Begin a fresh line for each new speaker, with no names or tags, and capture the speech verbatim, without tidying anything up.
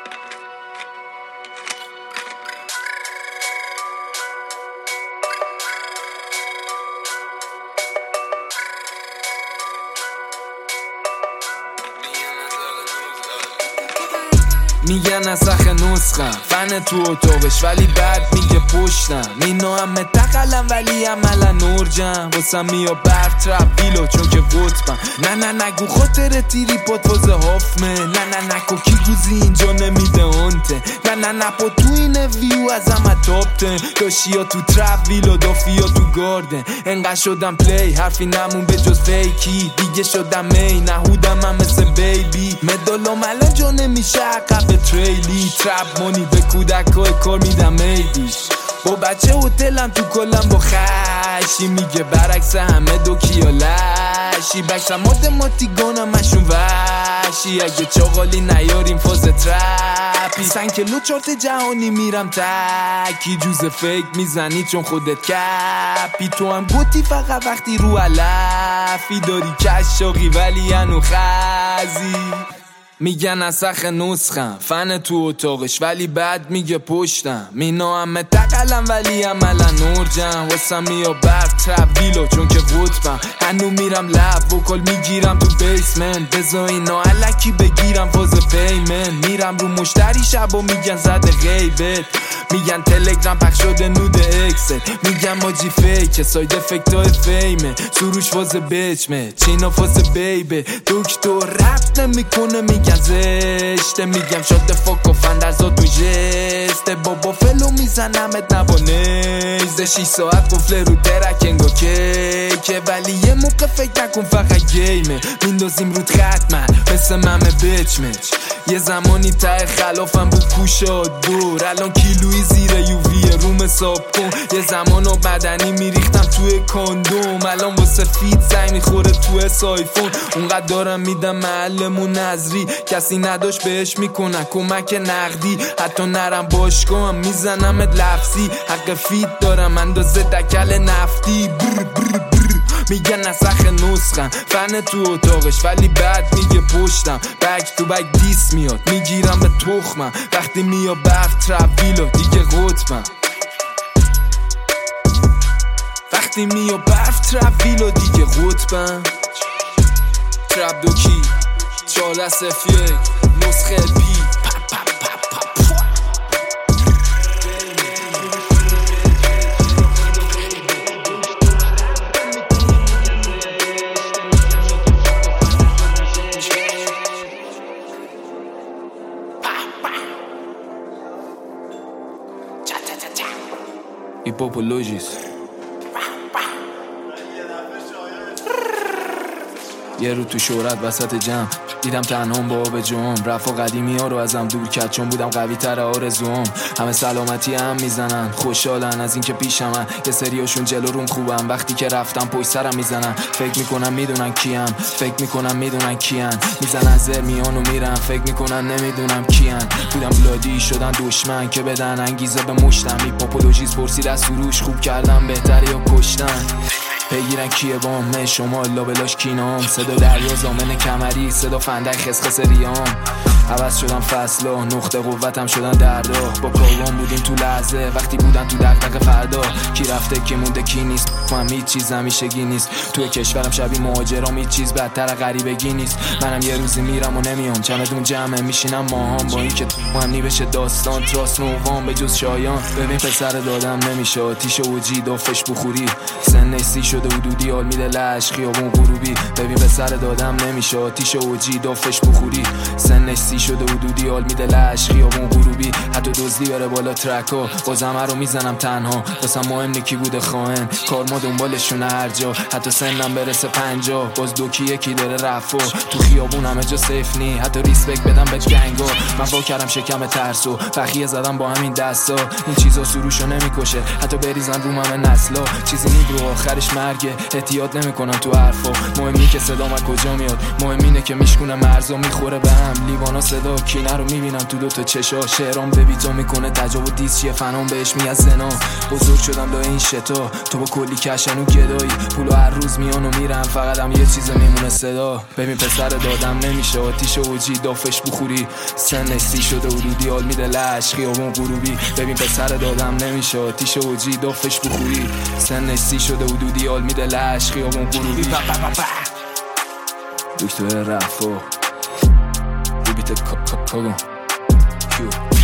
میگن نسخ نسخم فن تو اتاقش ولی بعد میگه پشتم مینو همه تقلم ولی عملا نرجم واسم میا برف ترپ ویلو چون که قطبم. نه نه نگو خاطر تیری پات وازه هافمه. نه نه نکو کی گوزی اینجا نمیده آنته. نه نه نپا تو این ویو از همه تاپتن داشیا تو ترپ ویلو دافیا تو گاردن. انقدر شدم پلی حرفی نمون به جز فیکی دیگه شدم می نهودم هم مثل بیبی مدالام الان جا نمیشه عقب تریلی ترپ مونی به کودکای کار میدم میدیش با بچه هتلم تو کلم با خشی میگه برعکس همه دو کیا لشی بکسم ماتماتیگانم مشون وشی اگه چاقالی نیاریم فاز ترپی سنگ کلو چارت جهانی میرم تکی جوز فیک میزنی چون خودت کپی تو هم گوتی فقط وقتی رو علفی داری کشاقی ولی انو خزی. میگن نسخ نسخم فن تو اتاقش ولی بعد میگه پشتم مینا همه تقلم ولی عملا نرجم واسم میا برف ترپ ویلو چون که قطبم هنو میرم لب وکل میگیرم تو بیسمن بزا اینا علکی بگیرم فاز پیمن میرم رو مشتری شب و میگن زده غیبت میگن تلگرام پخش شده نود اکسل میگن ماجی فیکه ساید افکتای فیمه سروش فاز بچمه چینا فاز بیبه دکتر رفت نمیکنه میگن زشته میگم شده فاک و فندرزا تو جسته بابا فلو میزنمت نبانیزه شیش ساعت قفله رو درک انگا کیکه ولی یه موقع فکر نکن فقط گیمه میندازیم رود ختمن مثل ممه بچمچ یه زمانی ته خلافم بود کوشاد دور الان کیلوی زیر یووی روم ساب کن یه زمان و بدنی میریختم توی کاندوم الان واسه فیت زنگ میخوره توی سایفون اونقدر دارم میدم محلمون نظری کسی نداشت بهش میکنن کمک نقدی حتی نرم باشگاه هم میزنمت لفظی حق فیت دارم اندازه دکل نفتی بر بر بر میگن نسخ نسخم فن تو اتاقش ولی بعد میگه پشتم بک تو بک دیس میاد میگیرم به تخمم وقتی میا برف ترپ ویلو دیگه قطبم وقتی میا برف ترپ ویلو دیگه قطبم ترپ دوکی چهارده صفر یک نسخه پی Hipopologis یه رو تو شهرت وسط جمع دیدم تنهام با آب جام رفا قدیمی ها رو ازم دور کرد چون بودم قوی تر آرزوام همه سلامتی هم میزنن خوشحالن از این که پیشمن یه سریاشون جلو روم خوبم وقتی که رفتم پشت سرم میزنن فکر میکنم میدونن کیم فکر میکنم میدونن کیان میزنن زر میانو میرن فکر میکنن نمیدونم کیان بودم بلادی شدن دشمن که بدن انگیزه به مشتم هیپوپولوژیز پرسید از سروش خوب کردم بهتری یا کشتن بگیرن کیه بام شما لابلاش کینام صدا دریا زامن کمری صدا فندک خسخس ریام عوض شدم فصلا نقطه قوتم شدن دردا با کاروان بودیم تو لحظه وقتی بودن تو دقدق فردا کی رفته کی مونده کی نیست من هیچ چیز همیشگی نیست توی کشورم شبیه مهاجرام هیچ چیز بدتر غریبگی نیست منم یه روزی میرم و نمیام چمدون جمعه میشینم ماهام با این که مهمی بشه داستان تراس نوام به جز شایان ببین پسر دادم نمیشه آتیش اوجی دافش بخوری سن سی شده حدودی حال میده لش خیابون غروبی ببین پسر دادم نمیشه آتیش اوجی دافش بخوری سن سی شده حدودی حال میده لش خیابون غروبی حتی دزدی بره بالا ترکا بازم رو میزنم تنها واسم مهم نکی بوده خواهن کار ما دنبالشونه هر جا حتی سنم برسه پنجا باز دوکی یکی داره رفا تو خیابون همه جا سیف نی حتی ریسپکت بدم به گنگا من وا کردم شکم ترسو بخیه زدم با همین دستا این چیزا سروشو نمیکشه حتی بریزن رو همه نسلا چیزی نیست رو آخرش مرگه احتیاط نمیکنم تو حرفا مهم اینه که صدام از کجا میاد مهم اینه که میشکونه مرزا میخوره به هم لیوانا تنها صدا کینه رو میبینم تو دوتا چشا. شعرام به بیتا میکنه تجاوز دیس چیه فنام بهش میاد زنا. بزرگ شدم لای این شتا تو با کلی کشن و گدایی. پولو هر روز میان و میرم فقط هم یه چیز میمونه صدا. ببین پسر دادم نمیشه آتیش اوجی دافش بخوری. سنش سی شده حدودی حال میده لش خیابون غروبی. ببین پسر دادم نمیشه آتیش اوجی دافش بخوری. سنش سی شده حدودی حال میده لش خیابون غروبی. دکتر رفا بیت کاگون کیو